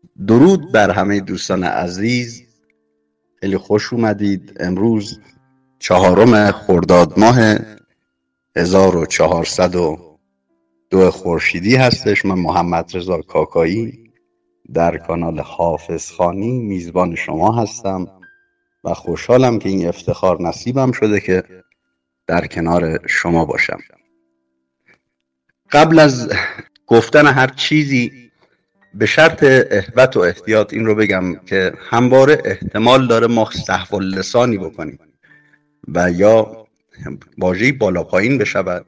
درود بر همه دوستان عزیز. خیلی خوش اومدید. امروز 4 خرداد ماه 1402 خورشیدی هستش. من محمد رضا کاکایی در کانال حافظ خانی میزبان شما هستم و خوشحالم که این افتخار نصیبم شده که در کنار شما باشم. قبل از گفتن هر چیزی به شرط احوط و احتیاط این رو بگم که همواره احتمال داره ما سهو اللسانی بکنیم و یا واژه‌ای بالا پایین بشود،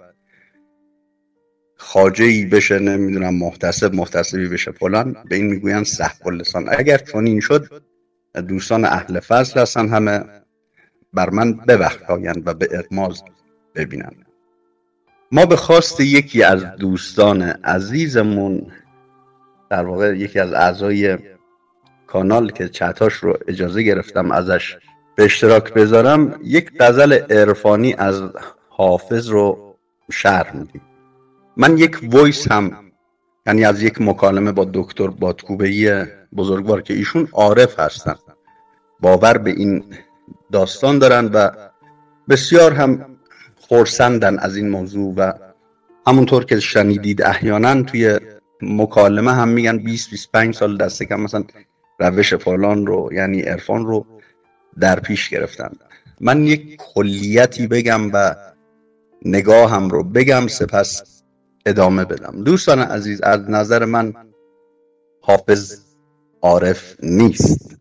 خواجه‌ای بشه، نمیدونم محتسبی بشه فلان، به این میگوین سهو اللسان. اگر چون این شد، دوستان اهل فضل هستن، همه بر من ببخشایند و به اغماض ببینند. ما به خواست یکی از دوستان عزیزمون، در واقع یکی از اعضای کانال که چتاش رو اجازه گرفتم ازش به اشتراک بذارم، یک غزل عرفانی از حافظ رو شرح میدیم. من یک وایس هم، یعنی از یک مکالمه با دکتر بادکوبه‌ای بزرگوار که ایشون عارف هستن، باور به این داستان دارن و بسیار هم خرسندن از این موضوع و همونطور که شنیدید احیانا توی مکالمه هم میگن 20-25 سال دست کم مثلا روش فلان رو، یعنی عرفان رو در پیش گرفتن. من یک کلیتی بگم و نگاهم رو بگم، سپس ادامه بدم. دوستان عزیز، از نظر من حافظ عارف نیست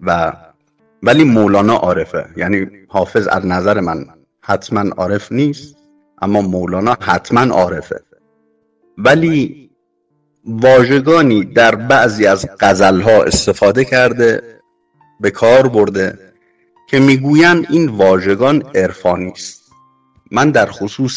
ولی مولانا عارفه. یعنی حافظ از نظر من حتما عارف نیست، اما مولانا حتما عارفه. ولی واژگانی در بعضی از غزلها استفاده کرده، به کار برده که میگویند این واژگان عرفانی است. من در خصوص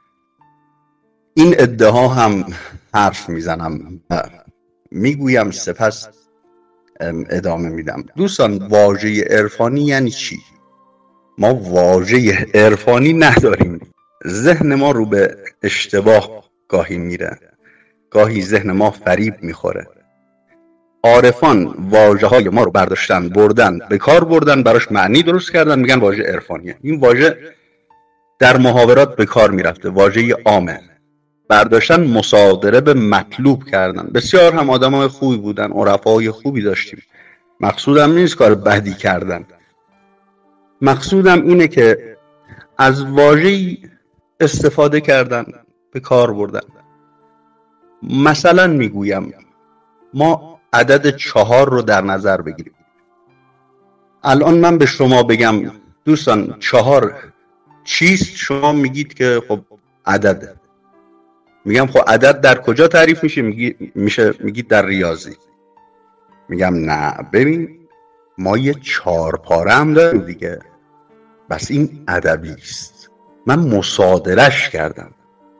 این ادعا هم حرف میزنم و میگویم، سپس ادامه میدم. دوستان، واژه عرفانی یعنی چی؟ ما واژه عرفانی نداریم. ذهن ما رو به اشتباه گاهی میره، گاهی ذهن ما فریب میخوره. عارفان واژه‌های ما رو برداشتن، بردن، به کار بردن، براش معنی درست کردن، میگن واژه عرفانیه. این واژه در محاورات به کار میرفته، واژه عامه. برداشتن مصادره به مطلوب کردن. بسیار هم آدمای خوبی بودن، عرفای خوبی داشتیم. مقصودم نیست کار بدی کردن، مقصودم اینه که از واژه‌ای استفاده کردن، به کار بردن. مثلا میگویم ما عدد 4 رو در نظر بگیریم. الان من به شما بگم دوستان 4 چیست، شما میگید که خب عدده. میگم خب عدد در کجا تعریف میشه؟ میگید در ریاضی. میگم نه، ببین ما یه 4 پاره هم داریم دیگه، بس این ادبی است. من مصادرهش کردم،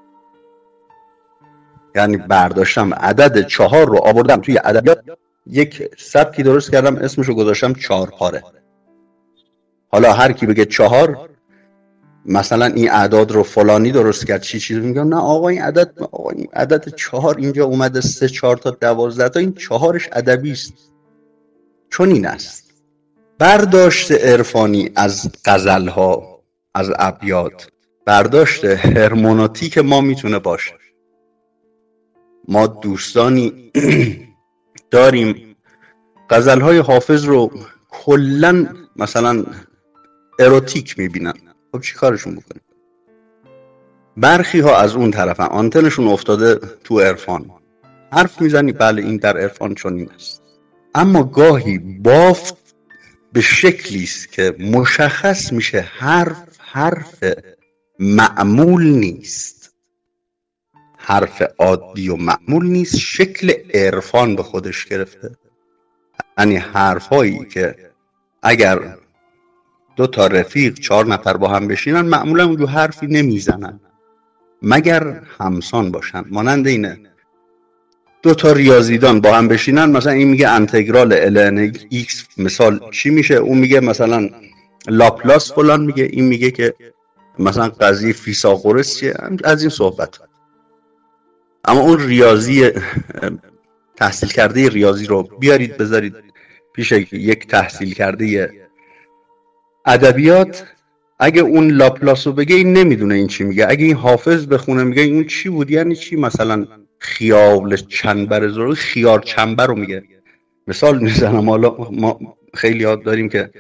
یعنی برداشتم عدد 4 رو آوردم توی ادبیات، یک سبکی درست کردم، اسمشو گذاشتم 4 پاره. حالا هر کی بگه 4، مثلا این اعداد رو فلانی درست کرد، چیزی میگم نه آقا این عدد 4 اینجا اومده 3 4 تا 12 تا، این 4ش ادبی است. چون این است برداشت عرفانی از غزل‌ها، از ابیات، برداشت هرمنوتیک ما میتونه باشه. ما دوستانی داریم غزل‌های حافظ رو کلاً مثلا اروتیک میبینن. خب چی کارشون بکنیم؟ برخی ها از اون طرفن، آنتنشون افتاده تو عرفان، حرف میزنی بله این در عرفان چنین است، اما گاهی بافت به شکلی است که مشخص میشه حرف معمول نیست، حرف عادی و معمول نیست، شکل عرفان به خودش گرفته. یعنی حرفایی که اگر 2 تا رفیق 4 نفر با هم بشینن، معمولا اونجور حرفی نمیزنن مگر همسان باشن. مانند اینه 2 تا ریاضیدان با هم بشینن، مثلا این میگه انتگرال ln x مثال چی میشه، اون میگه مثلا لاپلاس فلان میگه، این میگه که مثلا قضیه فیثاغورس چیه، از این صحبت. اما اون ریاضی تحصیل کرده ریاضی رو بیارید بذارید پیش یک تحصیل کرده ادبیات، اگه اون لاپلاس رو بگه این نمیدونه این چی میگه، اگه این حافظ بخونه میگه اون چی بود، یعنی چی؟ مثلا خیال چنبر زور، خیار چنبر رو میگه. مثال میزنم، حالا ما خیلی یاد داریم که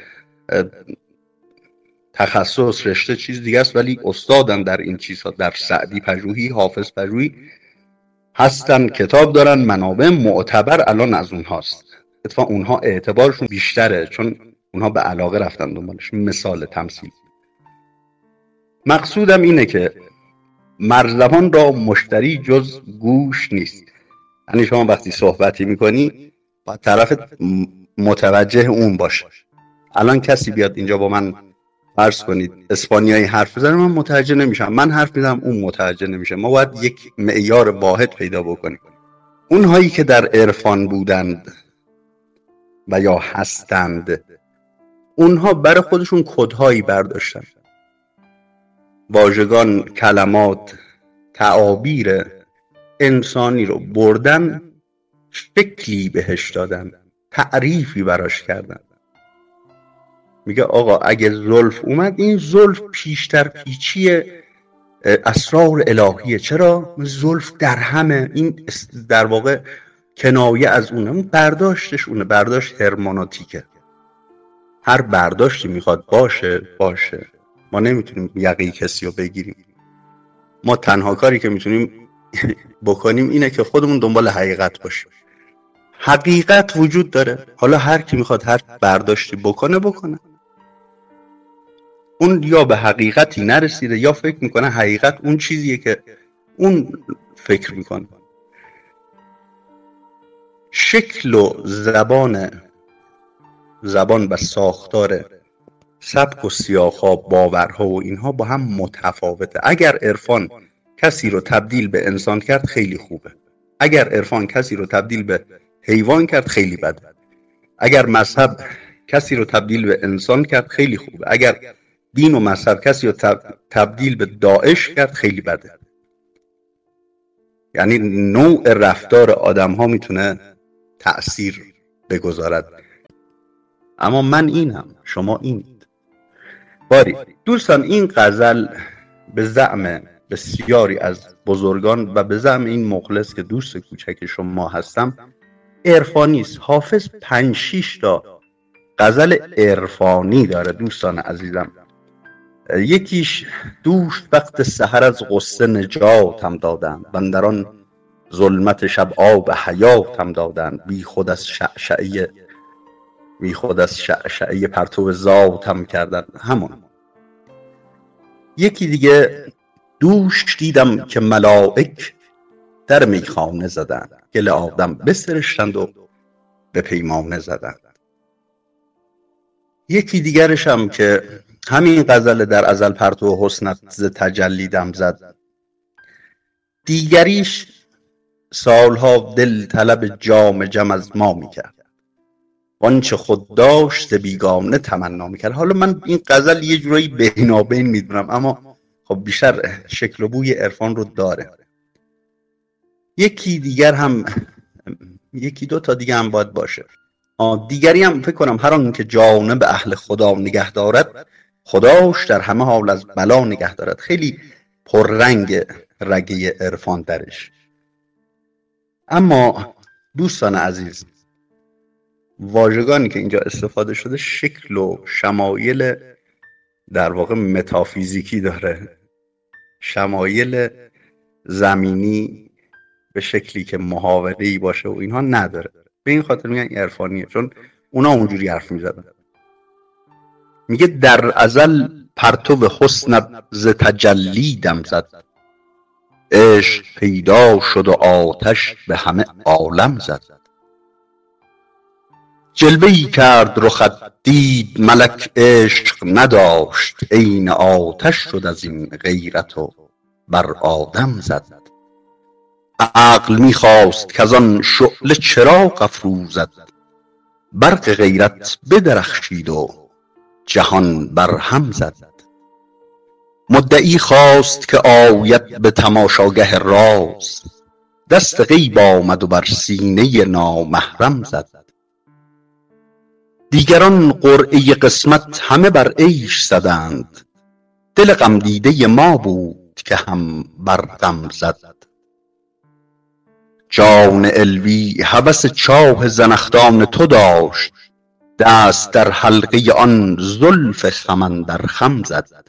تخصص رشته چیز دیگه است ولی استادن در این چیزها، در سعدی پژوهی، حافظ پژوهی هستن، کتاب دارن، منابع معتبر الان از اونهاست. اتفاقا اونها اعتبارشون بیشتره چون اونها به علاقه رفتن دنبالش. مثال تمثیل. مقصودم اینه که مرزبان را مشتری جز گوش نیست. یعنی شما وقتی صحبتی میکنی باید طرف متوجه اون باشه. الان کسی بیاد اینجا با من فرض کنید اسپانیایی حرف بزنه، من متوجه نمیشم، من حرف میزنم اون متوجه نمیشه. ما باید یک معیار واحد پیدا بکنیم. اونهایی که در عرفان بودند و یا هستند، اونها برای خودشون کدهایی برداشتن، واژگان، کلمات، تعابیر انسانی رو بردن، شکلی بهش دادن، تعریفی براش کردن. میگه آقا اگه زلف اومد، این زلف پیشتر پیچی اسرار الهیه. چرا؟ زلف در همه، این در واقع کنایه از اونه، برداشتش اونه، برداشت هرموناتیکه. هر برداشتی میخواد باشه. ما نمیتونیم یقه کسی رو بگیریم. ما تنها کاری که میتونیم بکنیم اینه که خودمون دنبال حقیقت باشیم. حقیقت وجود داره، حالا هر کی میخواد هر برداشتی بکنه. اون یا به حقیقتی نرسیده یا فکر میکنه حقیقت اون چیزیه که اون فکر میکنه. شکل و زبان و ساختار سبک و سیاق‌ها، باورها و اینها با هم متفاوته. اگر عرفان کسی رو تبدیل به انسان کرد خیلی خوبه. اگر عرفان کسی رو تبدیل به حیوان کرد خیلی بده. اگر مذهب کسی رو تبدیل به انسان کرد خیلی خوبه. اگر دین و مذهب کسی رو تبدیل به داعش کرد خیلی بده. یعنی نوع رفتار آدم ها میتونه تأثیر بگذارد. اما من اینم، شما اینید. باری دوستان، این غزل به زعم بسیاری از بزرگان و به زعم این مخلص که دوست کوچک شما هستم عرفانی است. حافظ 5-6 تا غزل عرفانی داره دوستان عزیزم. یکیش دوش وقت سحر از غصه نجاتم دادند، بندران ظلمت شب آب حیاتم دادند، بی خود از شعشعه پرتو ذاتم کردند. همون. یکی دیگه دوش دیدم که ملائک در میخانه زدند، گل آدم بسرشتند و به پیمانه زدند. یکی دیگرش هم که همین غزل در ازل پرتو حسنت ز تجلی دم زد. دیگریش سالها دل طلب جام جم از ما میکرد، آنچه خود داشت ز بیگانه تمنا میکرد. حالا من این غزل یه جورایی بینابین میدونم، اما خب بیشتر شکل و بوی عرفان رو داره. یکی دیگر هم، یکی دو تا دیگه هم باید باشه. دیگری هم فکر کنم هر آن که جانب اهل خدا نگه دارد، خداش در همه حال از بلا نگه دارد. خیلی پررنگ رگه عرفان درش. اما دوستان عزیز، واژگانی که اینجا استفاده شده شکل و شمایل در واقع متافیزیکی داره، شمایل زمینی به شکلی که محاوره‌ای باشه و اینها نداره. به این خاطر میگن عرفانیه، چون اونا اونجوری حرف میزدن. میگه در ازل پرتو حسنت ز تجلی دم زد، عشق پیدا شد و آتش به همه عالم زد. جلوه‌ای کرد رخت دید ملک عشق نداشت، عین آتش شد از این غیرت و بر آدم زد. عقل میخواست که از آن شعله چراغ افروزد، برق غیرت بدرخشید و جهان بر هم زد. مدعی خواست که آید به تماشاگه راز، دست غیب آمد و بر سینه نامحرم زد. دیگران قرعه قسمت همه بر عیش زدند، دل غم دیده ما بود که هم بر غم زد. جان علوی هوس چاه زنخدان تو داشت، دست در حلقه آن زلف خم اندر خم زد.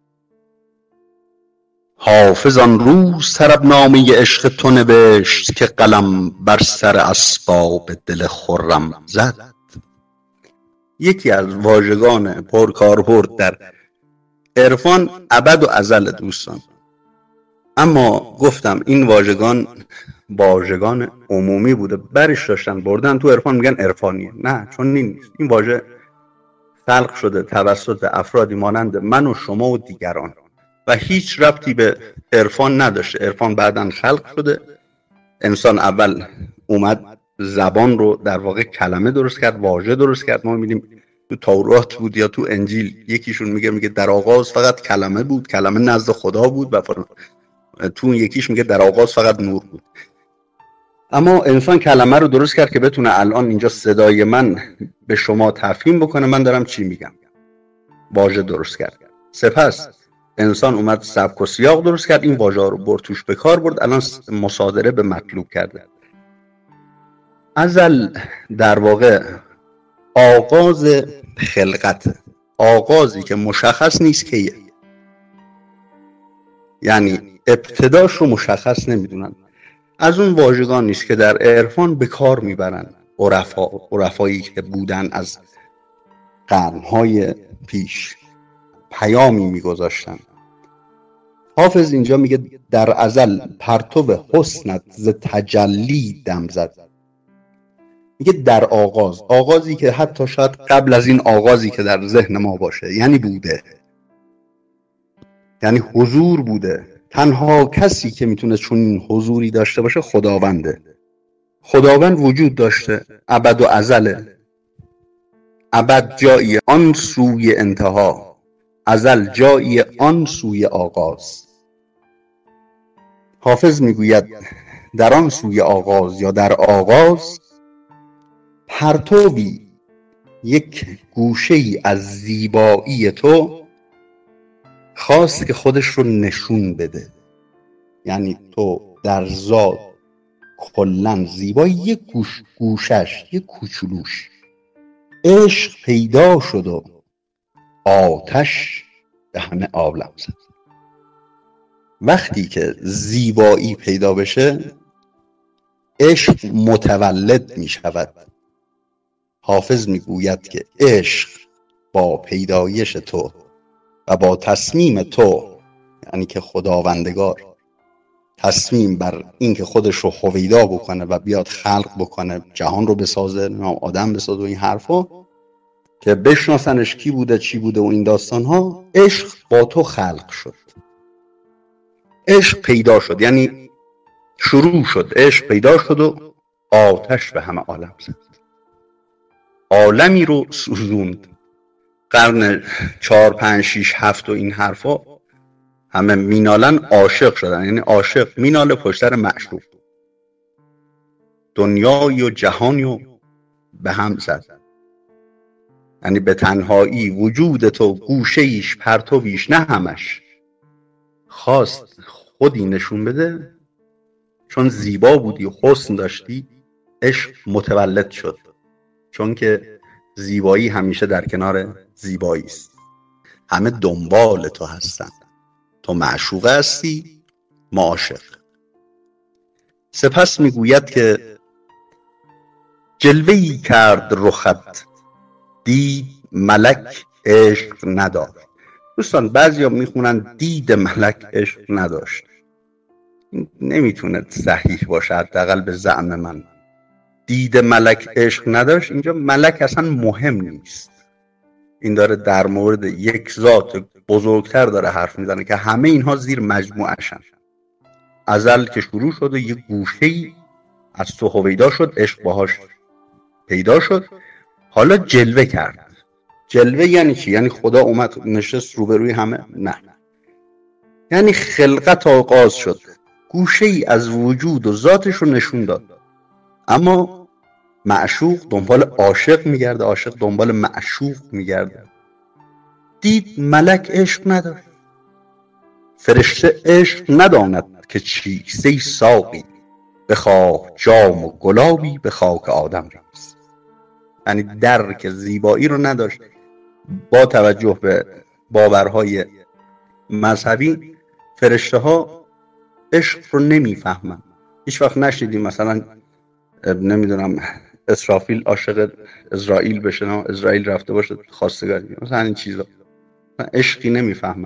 حافظ آن روز طربنامه عشق تو نوشت، که قلم بر سر اسباب دل خرم زد. یکی از واژگان پرکاربرد در عرفان ابد و ازل دوستان، اما گفتم این واژگان عمومی بوده، برش داشتن بردن تو عرفان میگن عرفانیه. نه، چون نیست. این واژه خلق شده توسط افرادی مانند من و شما و دیگران و هیچ ربطی به عرفان نداشته. عرفان بعداً خلق شده. انسان اول اومد زبان رو در واقع کلمه درست کرد، واژه درست کرد. ما می‌بینیم تو تورات بود یا تو انجیل یکیشون میگه در آغاز فقط کلمه بود، کلمه نزد خدا بود، و تو اون یکیش میگه در آغاز فقط نور بود. اما انسان کلمه رو درست کرد که بتونه الان اینجا صدای من به شما تفهیم بکنه من دارم چی میگم. واژه درست کرد. سپس انسان اومد سبک و سیاق درست کرد، این واژه رو برد توش به کار برد، الان مصادره به مطلوب کرده. ازل در واقع آغاز خلقت، آغازی که مشخص نیست کیه، یعنی ابتداش رو مشخص نمیدونن. از اون واژگان نیست که در عرفان به کار میبرن عرفایی که بودن از قرنهای پیش پیامی میگذاشتن. حافظ اینجا میگه در ازل پرتو حسنت ز تجلی دم زد. میگه در آغازی که حتی شاید قبل از این آغازی که در ذهن ما باشه، یعنی بوده، یعنی حضور بوده. تنها کسی که میتونه چون این حضوری داشته باشه خداونده. خداوند وجود داشته، ابد و ازله. ابد جایی آن سوی انتها، ازل جایی آن سوی آغاز. حافظ میگوید در آن سوی آغاز یا در آغاز پرتوی یک گوشه ای از زیبایی تو خواست که خودش رو نشون بده. یعنی تو در ذات کلن زیبایی، یک گوشش، یک کوچولوش. عشق پیدا شد و آتش به همه عالم زد. وقتی که زیبایی پیدا بشه عشق متولد می شود. حافظ می گوید که عشق با پیدایش تو و با تصمیم تو، یعنی که خداوندگار تصمیم بر این که خودش رو هویدا بکنه و بیاد خلق بکنه، جهان رو بسازه، آدم بسازه و این حرفا که بشناسنش کی بوده چی بوده و این داستان ها، عشق با تو خلق شد. عشق پیدا شد، یعنی شروع شد. عشق پیدا شد و آتش به همه عالم زد. عالمی رو سوزوند. قرن 4 5 6 7 و این حرفا همه مینالن عاشق شدن. یعنی عاشق میناله پشتر معشوق. دنیای و جهانی رو به هم زد. یعنی به تنهایی وجود تو گوشه ایش پرتویش، نه همش، خواست خودی نشون بده. چون زیبا بودی و حسن داشتی عشق متولد شد. چون که زیبایی همیشه در کنار زیبایی است. همه دنبال تو هستن. تو معشوق هستی، ما عاشق. سپس میگوید که جلوه‌ای کرد رخت، دید ملک عشق نداشت. دوستان بعضیا میخونن دید ملک عشق نداشت. نمیتونه صحیح باشه، حداقل به زعم من. دید ملک عشق نداشت، اینجا ملک اصلا مهم نیست. این داره در مورد یک ذات بزرگتر داره حرف میزنه که همه اینها زیر مجموعه‌شن. ازل که شروع شد و یک گوشه‌ای از تو هویدا شد، عشق باهاش پیدا شد، حالا جلوه کرد. جلوه یعنی چی؟ یعنی خدا اومد نشست روبروی همه؟ نه، یعنی خلقت آغاز شد. گوشه ای از وجود و ذاتش رو نشون داد. اما معشوق دنبال عاشق میگرده، عاشق دنبال معشوق میگرده. دید ملک عشق نداشت. فرشته عشق نداند که چیست ای ساقی، بخواه جام و گلابی به خاک آدم ریز. یعنی درک زیبایی رو نداشت. با توجه به باورهای مذهبی فرشته ها عشق رو نمیفهمن. هیچ وقت نشنیدیم مثلا نمیدونم اسرافیل عاشق اسرائیل بشه، نه اسرائیل رفته باشه خواستگاری، مثلا این چیزا. عشقی نمیفهمن،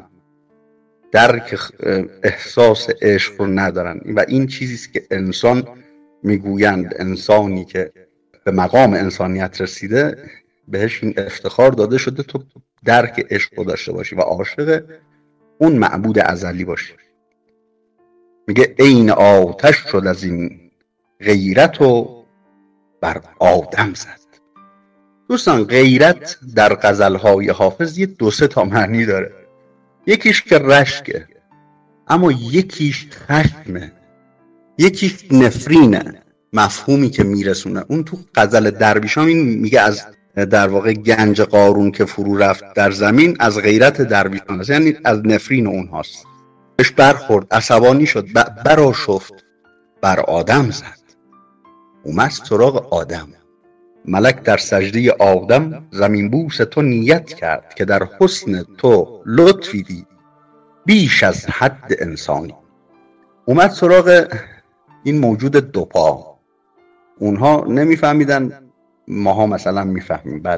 درک احساس عشق رو ندارن. و این چیزیست که انسان میگویند انسانی که به مقام انسانیت رسیده بهش این افتخار داده شده تو درک عشق رو داشته باشی و عاشق اون معبود ازلی باشی. میگه عین آتش شد از این غیرت و بر آدم زد. دوستان غیرت در غزلهای حافظ یه 2-3 تا معنی داره. یکیش که رشکه، اما یکیش خشمه، یکیش نفرینه. مفهومی که میرسونه اون تو غزل درویشان میگه از در واقع گنج قارون که فرو رفت در زمین از غیرت درویشان است، یعنی از نفرین اونهاست. بهش برخورد، عصبانی شد، برآشفت، بر آدم زد. اومد سراغ آدم. ملک در سجده آدم زمین بوس تو نیت کرد، که در حسن تو لطفی دید بیش از حد انسانی. اومد سراغ این موجود دوپا. اونها نمیفهمیدن، ماها مثلا میفهمیم. بله.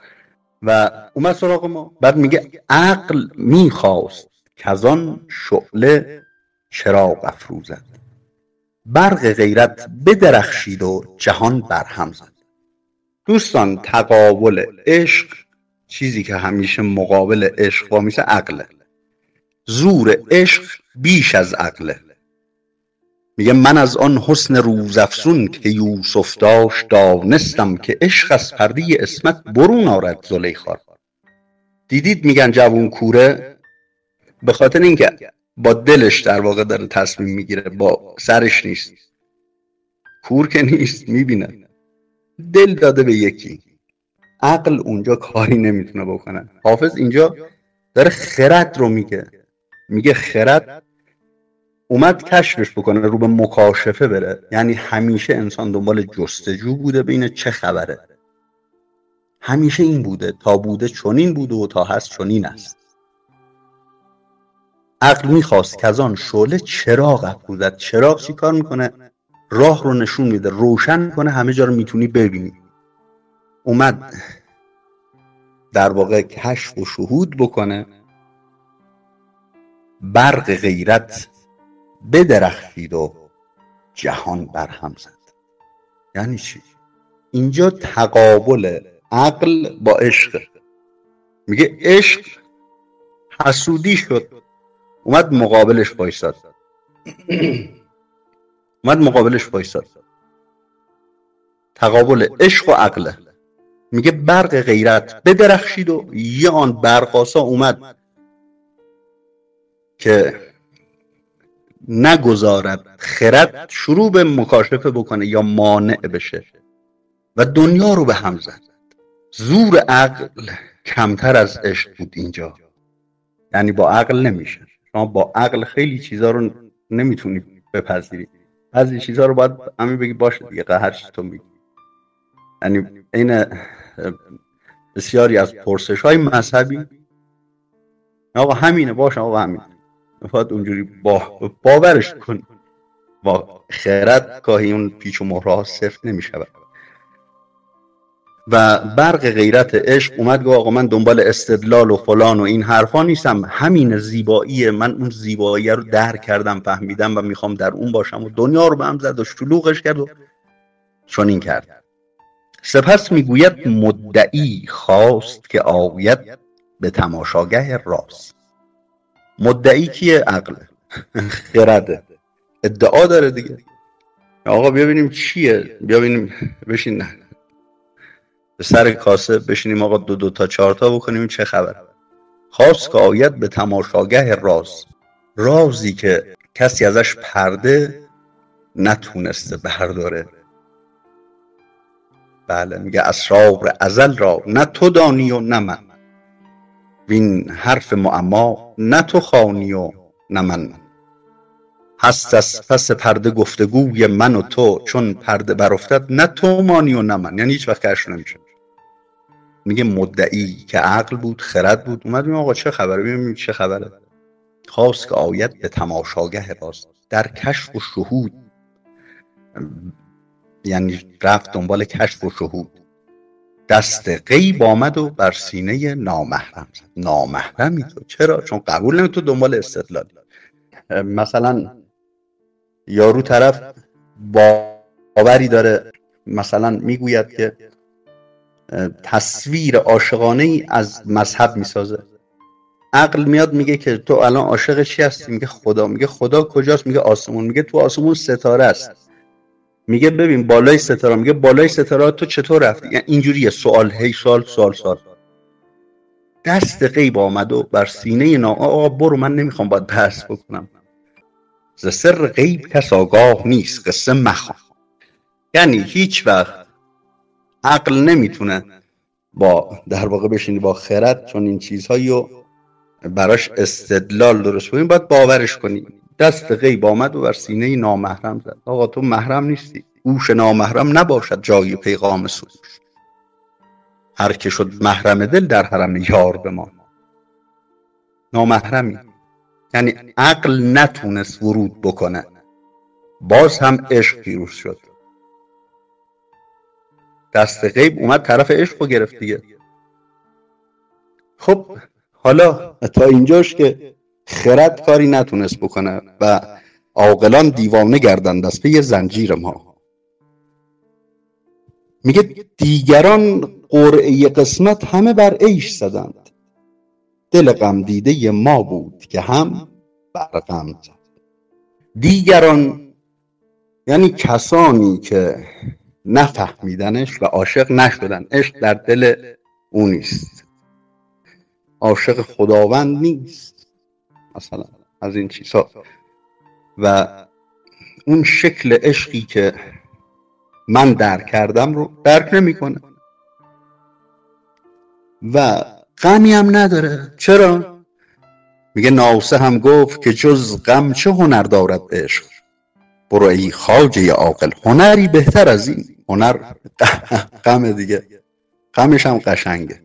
و اومد سراغ ما. بعد میگه عقل میخواست که از آن شعله چراغ افروزد، برق غیرت بدرخشید و جهان برهم زد. دوستان تقابل عشق، چیزی که همیشه مقابل عشق وامیسه، عقله. زور عشق بیش از عقله. میگه من از آن حسن روزافزون که یوسف داشت دانستم، که عشق از پرده عصمت برون آرد زلیخا. دیدید میگن جوون کوره، به خاطر اینکه با دلش در واقع داره تصمیم میگیره، با سرش نیست. کور که نیست، میبینه دل داده به یکی، عقل اونجا کاری نمیتونه بکنه. حافظ اینجا داره خرد رو میگه خرد اومد کشفش بکنه، رو به مکاشفه بره. یعنی همیشه انسان دنبال جستجو بوده ببینه چه خبره. همیشه این بوده، تا بوده چنین بوده و تا هست چنین است. عقل میخواست که از آن شعله چراغ افروزد. چراغ چی کار میکنه؟ راه رو نشون میده، روشن میکنه، همه جا رو میتونی ببینی. اومد در واقع کشف و شهود بکنه. برق غیرت بدرخشید و جهان برهم زد. یعنی چی؟ اینجا تقابل عقل با عشق. میگه عشق حسودی شد، اومد مقابلش وایساد. تقابل عشق و عقله. میگه برق غیرت بدرخشید و یه آن برقاسا اومد که نگذارد خرد شروع به مکاشفه بکنه یا مانع بشه و دنیا رو به هم زد. زور عقل کمتر از عشق بود اینجا. یعنی با عقل نمیشه. شما با عقل خیلی چیزا رو نمیتونی بپذیری. بعضی چیزا رو باید همین بگی باشه دیگه، هر چی تو میگی. یعنی این بسیاری از پرسش‌های مذهبی، آقا همینه، باشه آقا همینه، باید اونجوری باورش کنی. با خرد گاهی اون پیچ و مهره‌ها صفر نمیشه. و برق غیرت عشق اومد گفت آقا من دنبال استدلال و فلان و این حرفا نیستم، همین زیباییه، من اون زیبایی رو درک کردم، فهمیدم و میخوام در اون باشم. و دنیا رو به هم زد و شلوغش کرد و چنین کرد. سپس میگوید مدعی خواست که آید به تماشاگه راست. مدعی کیه؟ عقل، خرده، ادعا داره دیگه. آقا بیا ببینیم چیه، بیا ببینیم، بشین به سر کاسه بشینیم آقا 2 تا 4 تا بکنیم چه خبر. خواست که آید به تماشاگه راز. رازی که کسی ازش پرده نتونسته برداره. بله میگه اسرار ازل را نه تو دانی و نه من، وین حرف معما نه تو خوانی و نه من. هست از پس پرده گفتگوی من و تو، چون پرده برافتد نه تو مانی و نه من. یعنی هیچ وقت کشف نمیشه. میگه مدعی که عقل بود خرد بود اومد ببین آقا چه خبره، ببین چه خبره. خواست که آید به تماشاگه راست، در کشف و شهود. یعنی رفت دنبال کشف و شهود. دست غیب آمد و بر سینه نامحرم زد. نامحرمی تو چرا؟ چون قبول نمی تو دنبال استدلال. مثلا یارو طرف باوری داره، مثلا میگوید که تصویر عاشقانه ای از مذهب میسازه. عقل میاد میگه که تو الان عاشق چی هستی؟ میگه خدا. میگه خدا کجاست؟ میگه آسمون. میگه تو آسمون ستاره است. میگه ببین بالای ستاره. میگه بالای ستاره تو چطور رفتی؟ یعنی اینجوریه، سوال هی سوال. دست غیب آمد و بر سینه آقا برو، من نمیخوام باید بحث بکنم. ز سر غیب کس آگاه نیست، قصه مخوان. یعنی هیچ وقت عقل نمیتونه با در واقع بشینی با خرد چون این چیزهایی رو براش استدلال درست کنی، باید باورش کنی. دست غیب آمد و بر سینه نامحرم زد. آقا تو محرم نیستی، گوش نامحرم نباشد جای پیغام سروش. هر که شد محرم دل در حرم یار بمان. نامحرمی یعنی عقل نتونست ورود بکنه، باز هم عشق پیروز شد. دست غیب اومد طرف عشق رو گرفت دیگه. خب حالا تا اینجاش که خرد کاری نتونست بکنه و عاقلان دیوانه گردند از پی زنجیر ما. میگه دیگران قرعه قسمت همه بر عیش زدند، دل غم دیده ما بود که هم بر غم زد. دیگران یعنی کسانی که نفهمیدنش و عاشق نشدن. عشق در دل او نیست، عاشق خداوند نیست، مثلا از این چیزها. و اون شکل عشقی که من درک کردم رو درک نمیکنه و غمی هم نداره. چرا؟ میگه ناصح هم گفت که جز غم چه هنر دارد عشق. برو ای خواجه عاقل هنری بهتر از این. هنر غم دیگه، غمش هم قشنگه.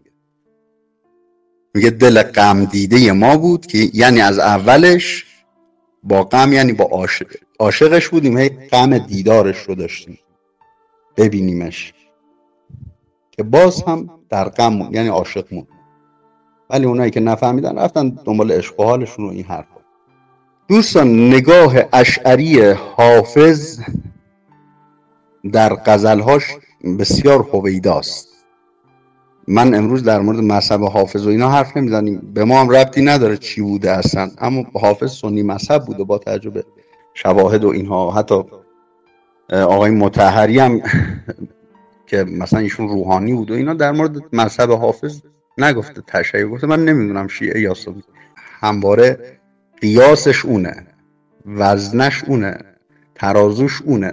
میگه دل غم دیده ما بود که یعنی از اولش با غم، یعنی با عاشقش بودیم، هی غم دیدارش رو داشتیم ببینیمش، که باز هم در غم یعنی عاشق موند. ولی اونایی که نفهمیدن رفتن دنبال عشق و حالشون و این حرفا. دوستان نگاه اشعری حافظ در غزلهاش بسیار هویداست. من امروز در مورد مذهب حافظ و اینا حرف نمیزنیم، به ما هم ربطی نداره چی بوده اصلا، اما حافظ سنی مذهب بوده با تجربه شواهد و اینها. حتی آقای مطهری هم که مثلا ایشون روحانی بود و اینا در مورد مذهب حافظ نگفته تشیع، گفته من نمیدونم شیعه یا سنی. همواره قیاسش اونه، وزنش اونه، ترازوش اونه.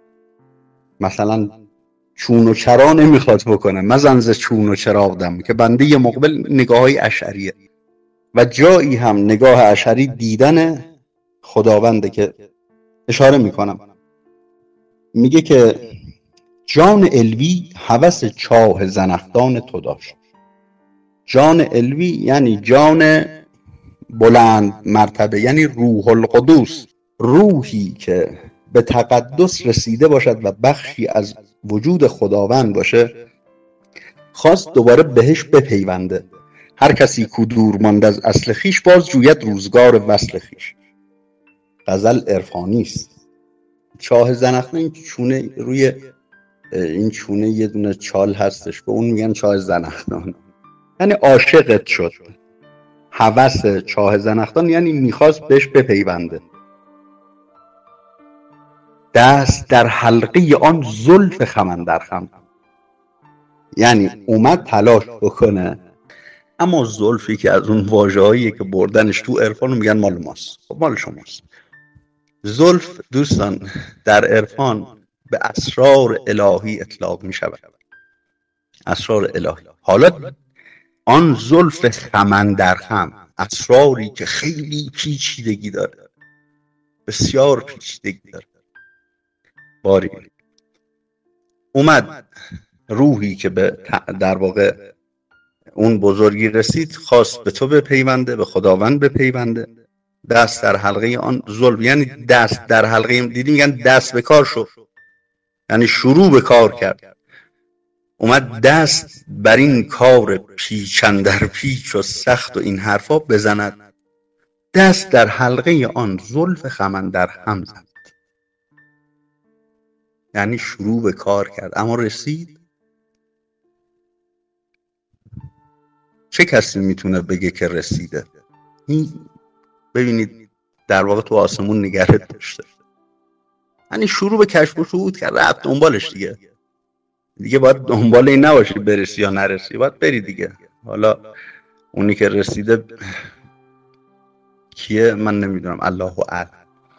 مثلا چون و چرا نمیخواد بکنه، مزن ز چون و چرا دم، که بنده مقبل نگاه های اشعریه و جایی هم نگاه اشعری دیدن خداونده که اشاره میکنم. میگه که جان علوی هوس چاه زنخدان تو داشت. جان علوی یعنی جان بلند مرتبه، یعنی روح القدس، روحی که به تقدس رسیده باشد و بخشی از وجود خداوند باشه، خواست دوباره بهش بپیونده. هر کسی کو دور ماند از اصل خیش، باز جوید روزگار وصل خیش. غزل عرفانی است. چاه زنخدان این چونه، روی این چونه یه دونه چال هستش، به اون میگن چاه زنخدان. یعنی عاشقت شد. هوس چاه زنخدان یعنی میخواست بهش بپیونده. دست در حلقه آن زلف خم اندر خم، یعنی اومد تلاش بکنه، اما زلفی که از اون واژه‌هایی که بردنش تو عرفان میگن مال ماست، خب مال شماست. زلف دوستان در عرفان به اسرار الهی اطلاق می شود. اسرار الهی. حالا آن زلف خمن در خم، اسراری که خیلی پیچیدگی داره، بسیار پیچیدگی داره. باری اومد روحی که به در واقع اون بزرگی رسید، خواست به تو بپیونده، به خداوند بپیونده، دست در حلقه آن زلف، یعنی دست در حلقه، دیدی میگن دست به کار شد، یعنی شروع به کار کرد. اومد دست بر این کار پیچندر پیچ و سخت و این حرفا بزند، دست در حلقه آن زلف خمن در هم زد، یعنی شروع به کار کرد. اما رسید؟ چه کسی میتونه بگه که رسیده؟ این ببینید در واقع تو آسمون نگرت داشته، یعنی شروع به کشف و شهود کرد، رفت دنبالش دیگه باید دنبال این نباشی برسی یا نرسی، باید بری دیگه. حالا اونی که رسیده کیه من نمیدونم، الله اعلم.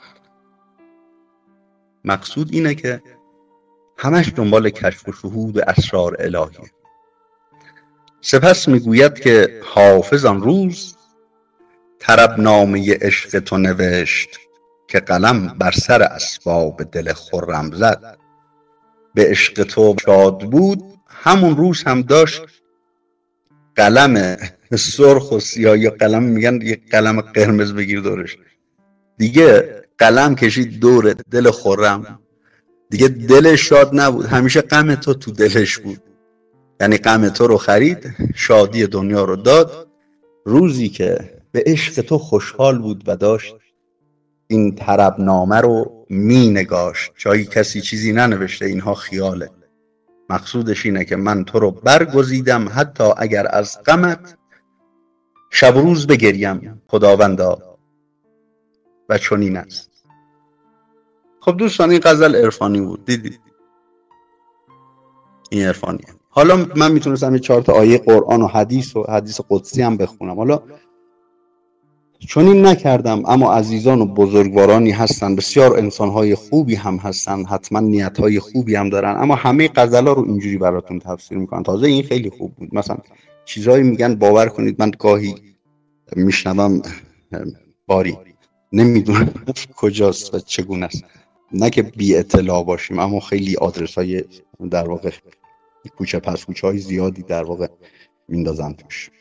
مقصود اینه که همش دنبال کشف و شهود اسرار الهیه. سپس میگوید که حافظ آن روز طربنامه عشق تو نوشت، که قلم بر سر اسباب دل خرم زد. به عشق تو شاد بود، همون روز هم داشت قلم سرخ و سیاه، یا قلم میگن یه قلم قرمز بگیر دورش، دیگه قلم کشید دور دل خرم، دیگه دلش شاد نبود، همیشه غم تو دلش بود. یعنی غم تو رو خرید، شادی دنیا رو داد، روزی که به عشق تو خوشحال بود و داشت این طربنامه رو می نگاشت. جایی کسی چیزی ننوشته، اینها خیاله. مقصودش اینه که من تو رو برگزیدم، حتی اگر از غمت شب و روز بگریم خداوندا، و چنین است. خب دوستان این غزل عرفانی بود، دیدید این عرفانیه. حالا من میتونستم 4 آیه قرآن و حدیث قدسی هم بخونم، حالا چون این نکردم. اما عزیزان و بزرگوارانی هستن، بسیار انسانهای خوبی هم هستن، حتما نیتهای خوبی هم دارن، اما همه غزلا رو اینجوری براتون تفسیر میکنن. تازه این خیلی خوب بود، مثلا چیزایی میگن باور کنید من گاهی میشنوم باری نمیدونم کجاست و چگونه است، نه که بی اطلاع باشیم، اما خیلی آدرس های در واقع کوچه پس کوچه های زیادی در واقع میندازن توش.